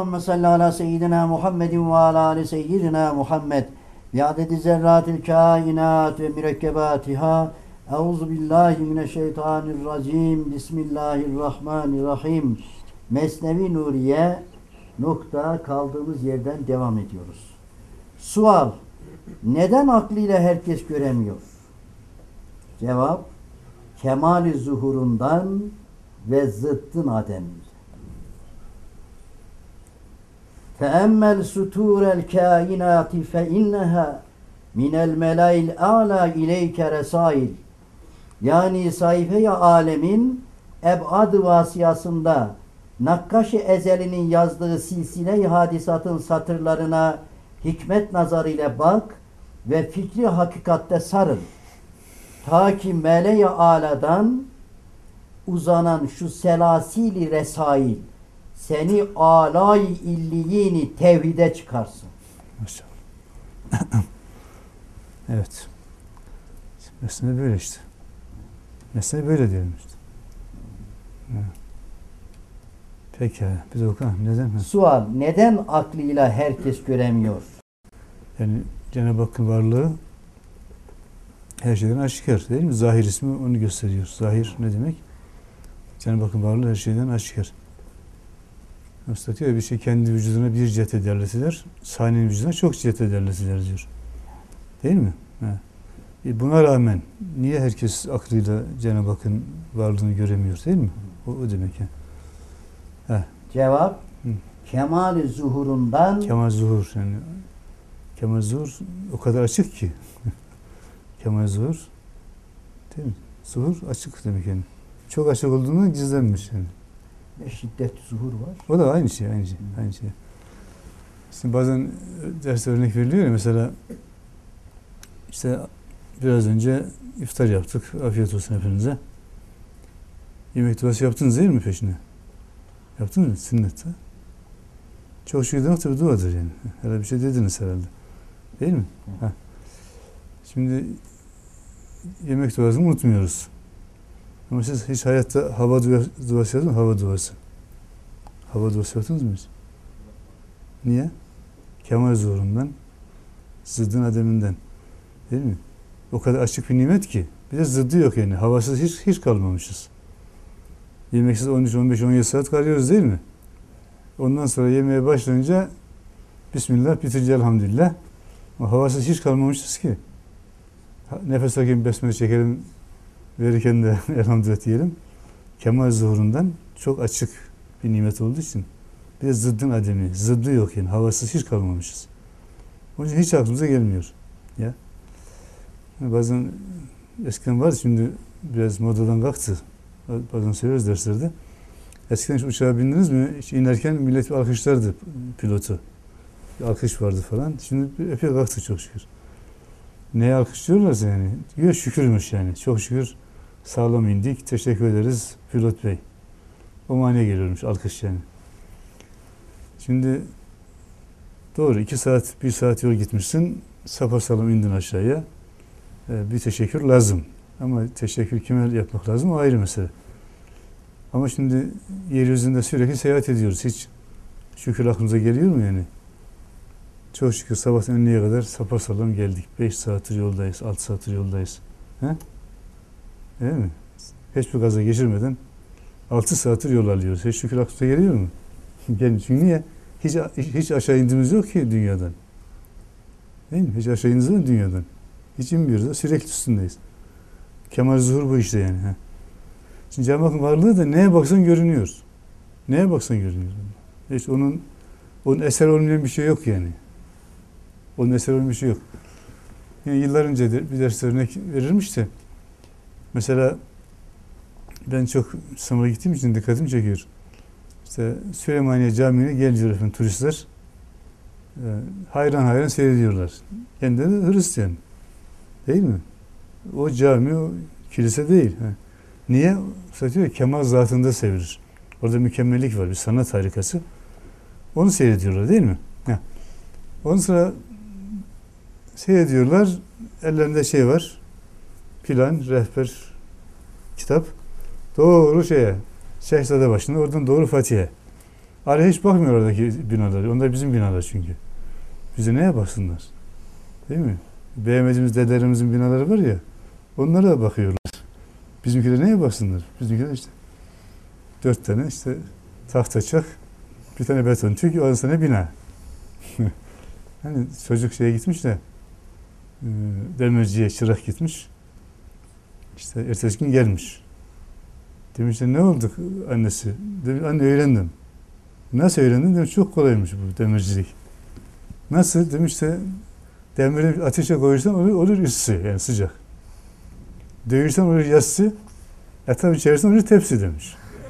Allahümme salli ala seyyidina Muhammedin ve ala ali seyyidina Muhammed bi adedi zerratil kainat ve mürekkebatiha. Euzu billahi mineşşeytanirracim. Bismillahirrahmanirrahim. Mesnevi Nuriye nokta kaldığımız yerden devam ediyoruz. Sual: neden aklıyla herkes göremiyor? Cevap: kemali zuhurundan ve zıttın ademiyle. Feemmel suturel kainati fe inneha minel melail a'la ileyke resail. Yani sayfe-i alemin eb'ad-ı vasiyasında Nakkaş-ı Ezeli'nin yazdığı silsile-i hadisatın satırlarına hikmet nazarıyla bak ve fikri hakikatte sarıl. Ta ki mele-i âladan uzanan şu selasili resail seni âlâ-i illiyini tevhide çıkarsın. Maşallah. Evet. Mesele böyle işte. Mesele böyle diyelim işte. Evet. Peki, bir de bakalım neden? Sual: neden aklıyla herkes göremiyor? Yani Cenab-ı Hakk'ın varlığı her şeyden aşikar değil mi? Zahir ismi onu gösteriyor. Zahir ne demek? Cenab-ı Hakk'ın varlığı her şeyden aşikar. Üstad diyor bir şey kendi vücuduna bir cihete delalet eder, saniyenin vücuduna çok cihete delalet eder diyor. Değil mi? Buna rağmen niye herkes aklıyla Cenab-ı Hakk'ın varlığını göremiyor değil mi? O demek yani. Cevap: kemal-i zuhurundan. Kemal zuhur yani. Kemal zuhur o kadar açık ki. Kemal zuhur değil mi? Zuhur açık demek yani. Çok açık olduğundan gizlenmiş yani. Ve şiddet zuhur var. O da aynı şey. Şimdi bazen derste örnek veriliyor ya, mesela işte biraz önce iftar yaptık. Afiyet olsun hepinize. Yemek duası yaptınız değil mi peşine? Yaptınız mı? Sünnette. Çok şükür demek tabi duadır yani. Herhalde bir şey dediniz herhalde. Değil mi? Ha. Şimdi yemek duasını unutmuyoruz. Ama siz hiç hayatta hava duası yaptınız mı? Hava duası. Hava duası yaptınız mı hiç? Niye? Kemal zuhurundan, zıddın ademinden. Değil mi? O kadar açık bir nimet ki. Bir de zıddı yok yani. Havasız hiç kalmamışız. Yemeksiz 13, 15, 17 saat kalıyoruz değil mi? Ondan sonra yemeğe başlayınca Bismillah, bitince elhamdülillah. O havasız hiç kalmamışız ki. Nefes alırken besmele çekelim, verirken de elhamdülillah diyelim. Kemal zuhurundan çok açık bir nimet olduğu için. Bir de zıddın ademi, zıddı yok yani. Havasız hiç kalmamışız. Onun için hiç aklımıza gelmiyor. Ya. Bazen eskiden vardı, şimdi biraz modadan kalktı. Bazen söylüyoruz derslerde. Eskiden hiç uçağa bindiniz mi? Hiç inerken millet alkışlardı pilotu. Bir alkış vardı falan. Şimdi epey kalktı çok şükür. Neye alkışlıyorlarsa yani? Diyor şükürmüş yani. Çok şükür sağlam indik. Teşekkür ederiz pilot bey. O manaya geliyormuş alkış yani. Şimdi doğru 2 saat, 1 saat yol gitmişsin. Sapasağlam indin aşağıya. Bir teşekkür lazım. Ama teşekkür kime yapmak lazım o ayrı mesele. Ama şimdi yeryüzünde sürekli seyahat ediyoruz. Hiç şükür aklımıza geliyor mu yani? Çok şükür sabahtan önlüğe kadar sapasağlam geldik. 5 saattir yoldayız, 6 saattir yoldayız. He? Değil mi? Hiçbir gaza geçirmeden 6 saattir yol alıyoruz. Hiç şükür aklımıza geliyor mu? Gelmiyor. Çünkü niye? Hiç aşağı indiğimiz yok ki dünyadan. Değil mi? Hiç aşağı indiğimiz yok dünyadan. Hiç inmiyoruz. Sürekli üstündeyiz. Kemal zuhur bu işte yani. Şimdi Cenab-ı Hakk'ın varlığı da neye baksan görünüyor. Neye baksan görünüyor. Hiç onun eser olmayan bir şey yok yani. Onun eser olmayan bir şey yok. Yani yıllar önce bir ders örnek verirmiş de mesela ben çok İstanbul'a gittiğim için dikkatimi çekiyor. İşte Süleymaniye Camii'ne geliyor efendim turistler. Hayran seyrediyorlar. Kendileri Hristiyan. Değil mi? O cami, o kilise değil. Niye? Satıyor kemal zatında sevilir. Orada mükemmellik var, bir sanat harikası. Onu seyrediyorlar değil mi? Ondan sonra seyrediyorlar, ellerinde şey var, plan, rehber, kitap. Doğru Şehzade başında, oradan doğru Fatih'e. Araya hiç bakmıyor oradaki binalar. Onlar bizim binalar çünkü. Bize neye baksınlar? Değil mi? Beğenmediğimiz dedelerimizin binaları var ya, onlara da bakıyorlar. Bizimkiler neye baksınlar? Bizimkiler işte 4 tane işte tahta çak, bir tane beton tük, ondan sonra bina. Hani çocuk şeye gitmiş de demirciye çırak gitmiş. İşte ertesi gün gelmiş. Demişler ne oldu annesi? Demiş, anne öğrendim. Nasıl öğrendin? Demiş çok kolaymış bu demircilik. Nasıl? Demiş de demiri ateşe koyursan olur ısısı, yani sıcak. Dövürsen olur yassı, tabi içerisinden olur tepsi demiş.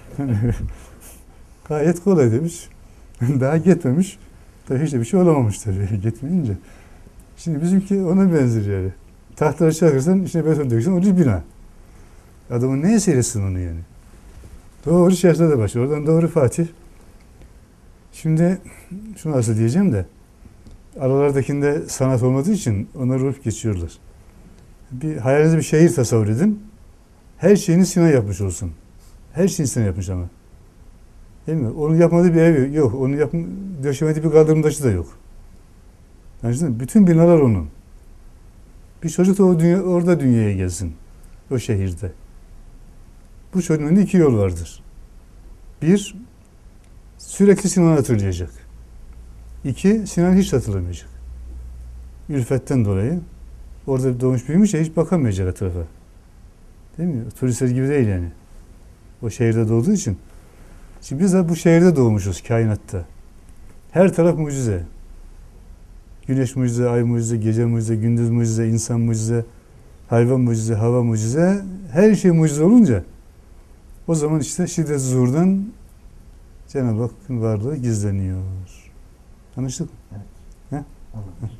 Gayet kolay demiş. Daha gitmemiş. Tabii hiç de bir şey olamamış tabii gitmeyince. Şimdi bizimki ona benzer yani. Tahtları çakırsan, içine beton döksen olur bina. Adamın neye seyretsin onu yani? Doğru Şehzade başı. Oradan doğru Fatih. Şimdi şunu asıl diyeceğim de aralardakinde sanat olmadığı için onları vurup geçiyorlar. Bir hayalinizde bir şehir tasavvur edin. Her şeyini Sinan yapmış olsun. Her şeyini Sinan yapmış ama. Değil mi? Onun yapmadığı bir ev yok. Onun döşemediği bir kaldırım taşı da yok. Yani bütün binalar onun. Bir çocuk da orada dünyaya gelsin. O şehirde. Bu çocuğun önünde 2 yol vardır. 1, sürekli Sinan'ı hatırlayacak. 2, Sinan hiç hatırlamayacak. Ülfetten dolayı orada doğmuş büyümüş ya, hiç bakamayacak etrafa. Değil mi? Turistler gibi değil yani. O şehirde doğduğu için. Şimdi biz de bu şehirde doğmuşuz, kainatta. Her taraf mucize. Güneş mucize, ay mucize, gece mucize, gündüz mucize, insan mucize, hayvan mucize, hava mucize. Her şey mucize olunca o zaman işte şiddet zuhurdan Cenab-ı Hakk'ın varlığı gizleniyor. Anlaştık mı? Evet. He? Allah.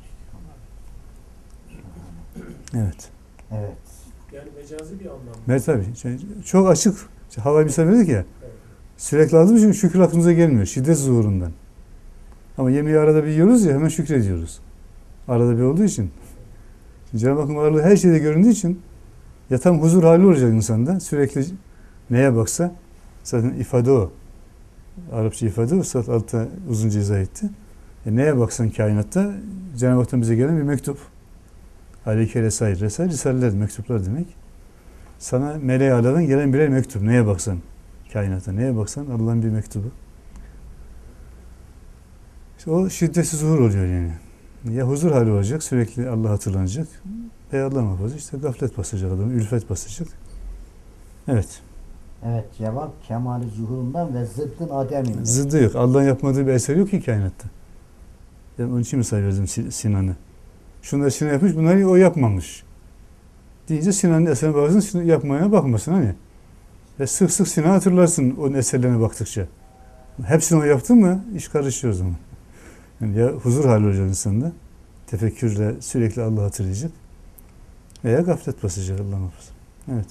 Evet. Evet. Yani mecazi bir anlamda. Evet tabii. Çok açık. Hava misal verdik ya. Evet. Sürekli aldığımız için şükür aklımıza gelmiyor. Şiddet zuhurundan. Ama yemeği arada bir yiyoruz ya, hemen şükrediyoruz. Arada bir olduğu için. Şimdi Cenab-ı Hakk'ın varlığı her şeyde göründüğü için ya tam huzur hali olacak insanda. Sürekli neye baksa zaten ifade o. Arapça ifade o. Üstad altta uzunca izah etti. Neye baksan kainatta Cenab-ı Hak'tan bize gelen bir mektup. Aleyke resail. Resail risaleler, mektuplar demek. Sana meleği aladan gelen birer mektup. Neye baksan kainatta. Neye baksan Allah'ın bir mektubu. İşte o şiddetsiz zuhur oluyor yani. Ya huzur hali olacak, sürekli Allah hatırlanacak. Allah muhafaza işte gaflet basacak adamı, ülfet basacak. Evet. Evet, cevap kemali zuhurundan ve zıddın ademinden. Zıddı yok. Allah'ın yapmadığı bir eser yok ki kainatta. Ben onun için misal verdim Sinan'ı. Şunları Sinan yapmış, bunları o yapmamış. Deyince Sinan'ın eserine bakarsın, Sinan yapmayana bakmasın hani. Ve sık sık Sinan'ı hatırlarsın onun eserlerine baktıkça. Hepsini o yaptı mı iş karışıyor o zaman. Yani ya huzur hali olacak insanda, tefekkürle sürekli Allah'ı hatırlayacak veya gaflet basacak Allah muhafaza. Evet.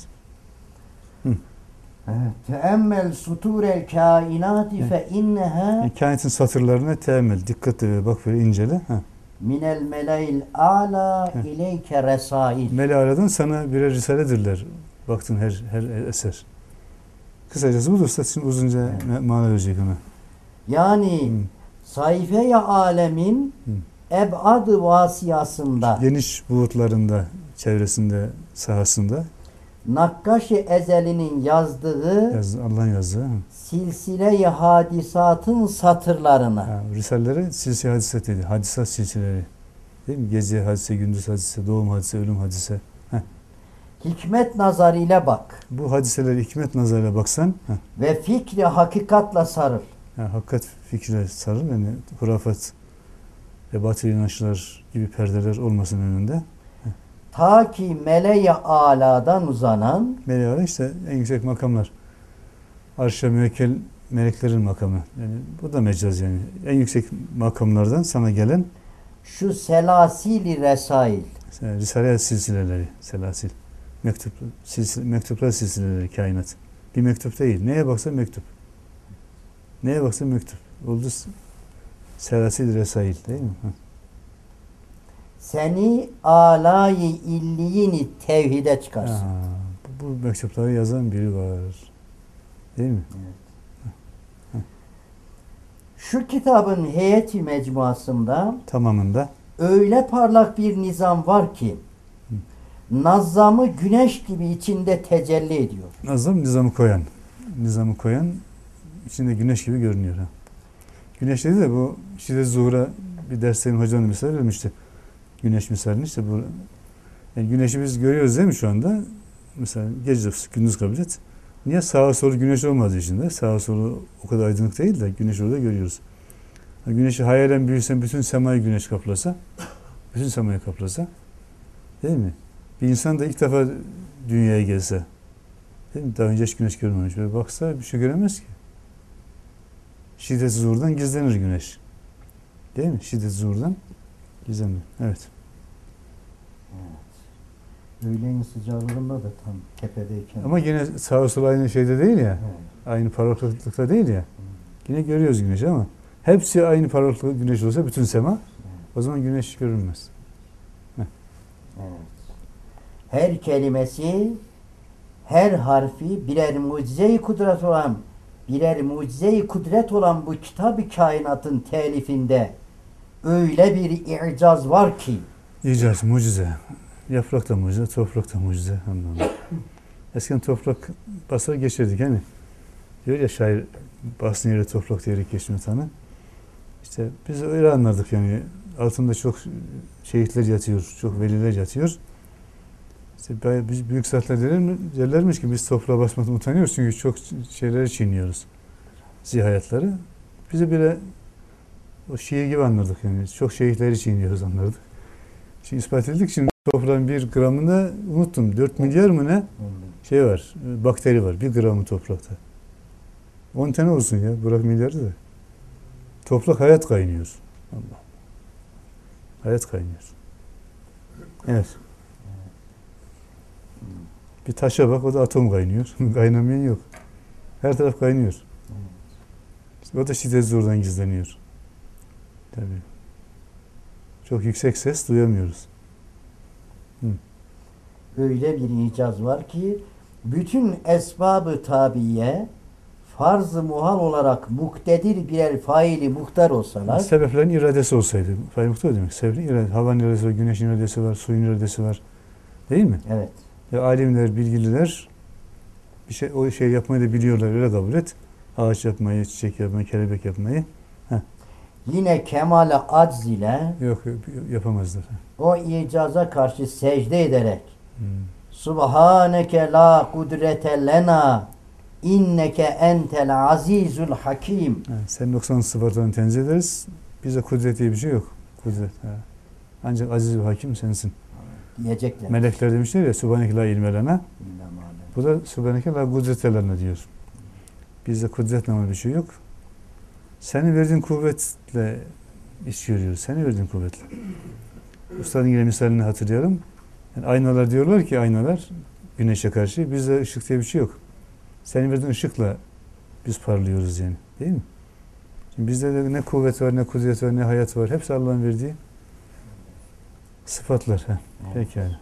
Evet. Teemmel suturel kainati fe inneha Kainatın satırlarına teemmül, dikkatle bak böyle incele. minel meleil ala ileyke resail. Mele'den sana birer risaledirler. Baktın her eser. Kısacası budur. Şimdi uzunca mana verecek ona. Yani sayfe-i alemin eb'ad-ı vasiyasında Geniş buğutlarında, çevresinde, sahasında Nakkaş-ı Ezeli'nin yazdığı Allah'ın yazdığı. silsile-i hadisatın satırlarına Risaleleri silsile hadise dedi. Hadisat silsileleri. Değil mi? Gece hadise, gündüz hadise, doğum hadise, ölüm hadise. hikmet nazarıyla bak Bu hadiseleri hikmet nazarıyla baksan, ve fikri hakikatla sarıl. hakikat fikre sarıl. Yani hurafat ve batıl inançlar gibi perdeler olmasın önünde. Ta ki mele-i aladan uzanan Meleğe işte en yüksek makamlar. Arş-ı müvekkel meleklerin makamı. Yani bu da mecaz yani. En yüksek makamlardan sana gelen şu selasili resail. Risale silsileleri, selasil. Mektuplar silsileleri kainat. Bir mektup değil. Neye baksan mektup. Neye baksan mektup. Oldu selasil resail değil mi? Seni alayı illiyini tevhide çıkarsın. Bu mektupları yazan biri var. Değil mi? Evet. Şu kitabın heyeti mecmuasında Tamamında. öyle parlak bir nizam var ki Nazzam'ı güneş gibi içinde tecelli ediyor. Nazım nizamı koyan. Nizamı koyan içinde güneş gibi görünüyor. Ha. Güneş dedi de bu Şiddet Zuhur'a bir derslerin hocanın misal vermişti. Güneş misalini işte bu. Yani güneşi biz görüyoruz değil mi şu anda? Mesela gece gündüz kabul et. Niye sağa soru güneş olmadığı için de sağa soru o kadar aydınlık değil de güneşi orada görüyoruz. Güneşi hayalen büyüsen bütün semayı güneş kaplasa, bütün semayı kaplasa değil mi? Bir insan da ilk defa dünyaya gelse, değil mi? Daha önce hiç güneş görmemiş. Böyle baksa bir şey göremez ki. Şiddet-i zuhurdan gizlenir güneş. Değil mi? Şiddet-i zuhurdan gizlenir. Evet. Öğleyin sıcaklığında da tam tepedeyken. Ama yine sağa sola aynı şeyde değil ya. Evet. Aynı parlaklıkta değil ya. Yine görüyoruz güneşi ama hepsi aynı parlaklıkta güneş olsa bütün sema o zaman güneş görünmez. Evet. Her kelimesi, her harfi birer mucize-i kudret olan bu kitab-ı kainatın telifinde öyle bir i'caz var ki İcaz, mucize. Yaprak da mucize, toprak da mucize. Anladım. Eskiden toprak basar geçirdik hani. Diyor ya şair basın yeri toprak diyerek geçmiyor tanı. İşte biz öyle anladık yani. Altında çok şehitler yatıyor, çok veliler yatıyor. İşte biz büyük zatlar derlermiş ki biz toprağa basmaktan utanıyoruz çünkü çok şeyleri çiğniyoruz. Zihayatları. Bizi bile o şiir gibi anladık yani. Çok şehitleri çiğniyoruz anladık. Şimdi ispat edildik. Şimdi toprağın bir gramında unuttum. 4 milyar mı ne? Şey var, bakteri var. Bir gramı toprakta. 10 tane olsun ya. Bırak milyarı da. Toprak hayat kaynıyor. Allah. Hayat kaynıyor. Evet. Bir taşa bak, o da atom kaynıyor. Kaynamayan yok. Her taraf kaynıyor. İşte o da şiddet zordan gizleniyor. Tabii. Çok yüksek ses duyamıyoruz. öyle bir icaz var ki bütün esbab-ı tabiye farz-ı muhal olarak muktedir birer faili muhtar olsalar Sebeplerin iradesi olsaydı. Fail muhtar demek. Sebeplerin iradesi. Havanın iradesi var, güneşin iradesi var, suyun iradesi var. Değil mi? evet. Alimler, bilgililer o şey yapmayı da biliyorlar. Öyle kabul et. Ağaç yapmayı, çiçek yapmayı, kelebek yapmayı. Yine kemale acz ile Yok yapamazlar. o icaza karşı secde ederek Subhaneke la kudrete lena inneke entel azizul hakim. Senin 90 sıfatlarını tenzih ederiz. Bize kudret diye bir şey yok. Kudret. Ancak aziz ve hakim sensin. Diyecekler. Melekler demişler ya Subhaneke la ilme lena. Bu da Subhaneke la kudrete lena diyor. Bizde kudret namı bir şey yok. Senin verdiğin kuvvetle iş görüyoruz. Senin verdiğin kuvvetle. Ustadın yine misalini hatırlayalım. Yani aynalar diyorlar ki aynalar güneşe karşı. Bizde ışık diye bir şey yok. Senin verdiğin ışıkla biz parlıyoruz yani. Değil mi? Şimdi bizde de ne kuvvet var, ne kudret var, ne hayat var. Hepsi Allah'ın verdiği sıfatlar. Pekala.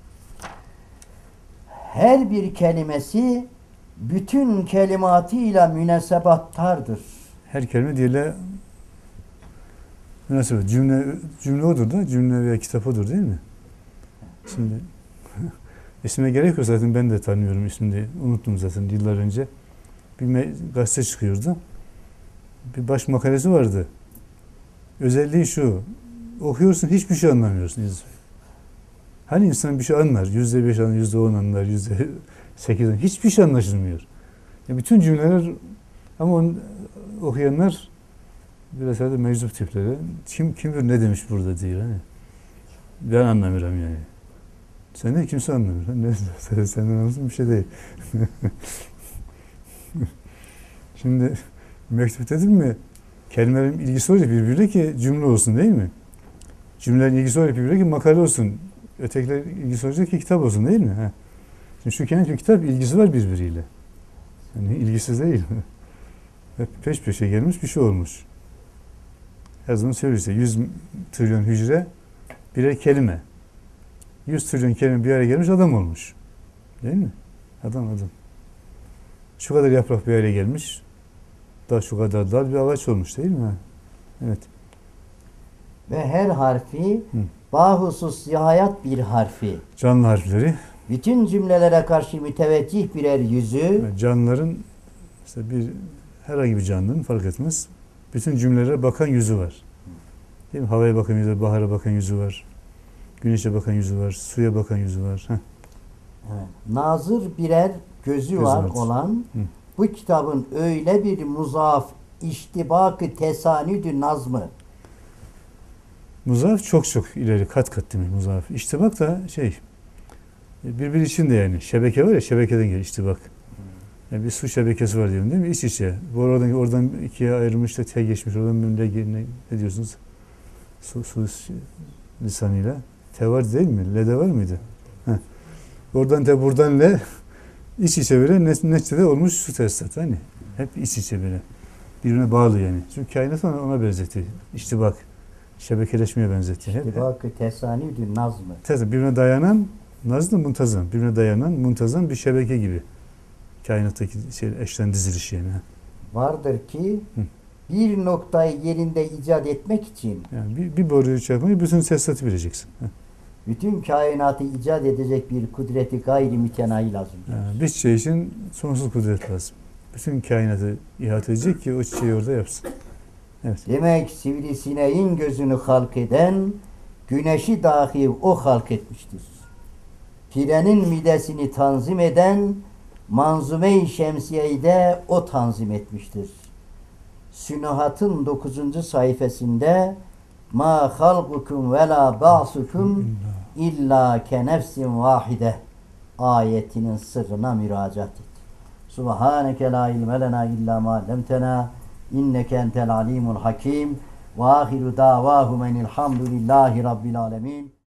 Her bir kelimesi bütün kelimatıyla münesebattardır. Her kelime diğerle münasebet. Cümle odur da. Cümle veya kitap odur değil mi? Şimdi ismine gerek yok zaten ben de tanıyorum ismini. Unuttum zaten yıllar önce. Bir gazete çıkıyordu. Bir baş makalesi vardı. Özelliği şu. Okuyorsun hiçbir şey anlamıyorsun. Hani insan bir şey anlar. %5 anlar, %10 anlar, %8 anlar. Hiçbir şey anlaşılmıyor. Bütün cümleler ama onu okuyanlar biraz herhalde meczup tipleri. Kim bilir ne demiş burada diyor. Hani. Ben anlamıyorum yani. Senden kimse anlamıyor. Ne, senden anlasın bir şey değil. Şimdi mektup dedim mi kelimelerin ilgisi olacak birbirine ki cümle olsun değil mi? Cümlelerin ilgisi olacak birbirine ki makale olsun. Ötekiler ilgisi olacak ki kitap olsun değil mi? Şimdi şu kendi kitap ilgisi var birbiriyle. Yani ilgisiz değil. Hep peş peşe gelmiş bir şey olmuş. Her zaman söylüyor 100 trilyon hücre birer kelime. 100 trilyon kelime bir araya gelmiş adam olmuş. Değil mi? Adam. Şu kadar yaprak bir araya gelmiş. hatta şu kadar dar bir ağaç olmuş değil mi? Evet. Ve her harfi Hı. bahusus zihayat bir harfi. Canlı harfleri. Bütün cümlelere karşı müteveccih birer yüzü. Canlıların işte herhangi bir canlının fark etmez. Bütün cümlelere bakan yüzü var. Değil mi? Havaya bakan yüzü var, bahara bakan yüzü var. Güneşe bakan yüzü var, suya bakan yüzü var. Heh. Evet. Nazır birer gözü var vardır. olan Hı. bu kitabın öyle bir muzaf, iştibak-ı tesanüdü nazmı. Muzaf çok ileri, kat kat demek muzaf. İştibak da birbiri içinde yani. Şebeke var ya, şebekeden geliyor iştibak. Yani bir su şebekesi var diyelim değil mi? İç içe. Bu oradan ikiye ayrılmış da T geçmiş. Oradan ne diyorsunuz? Su lisanıyla. T var değil mi? L de var mıydı? Heh. Oradan T buradan L iç içe böyle neticede olmuş su tesisatı. Hani hep iç içe böyle. Birbirine bağlı yani. Çünkü kainat ona benzetti. İştibak. Şebekeleşmeye benzetti. İştibak-ı tesanüdü nazmı. Birbirine dayanan, nazlı muntazam. Birbirine dayanan muntazam bir şebeke gibi. Kainattaki eşlen diziliş yani. Vardır ki Hı. bir noktayı yerinde icat etmek için Yani bir boruyu çarpmayı bütün tesisatı bileceksin. bütün kainatı icat edecek bir kudreti gayri mütenayi lazım. Bir çiçeği için sonsuz kudret lazım. Bütün kainatı ihate edecek ki o çiçeği orada yapsın. Evet. Demek sivrisineğin gözünü halk eden güneşi dahi o halk etmiştir. Pirenin midesini tanzim eden Manzume-i Şemsiye'yi de o tanzim etmiştir. Sünuhat'ın 9. sayfasında ma halqukum ve la ba'sukum illa ke nefsin vahide ayetinin sırrına müracaat et. Subhaneke la ilme lena illa ma allamtena inneke entel alimul hakim ve ahiru davahum enilhamdülillahi rabbil alemin.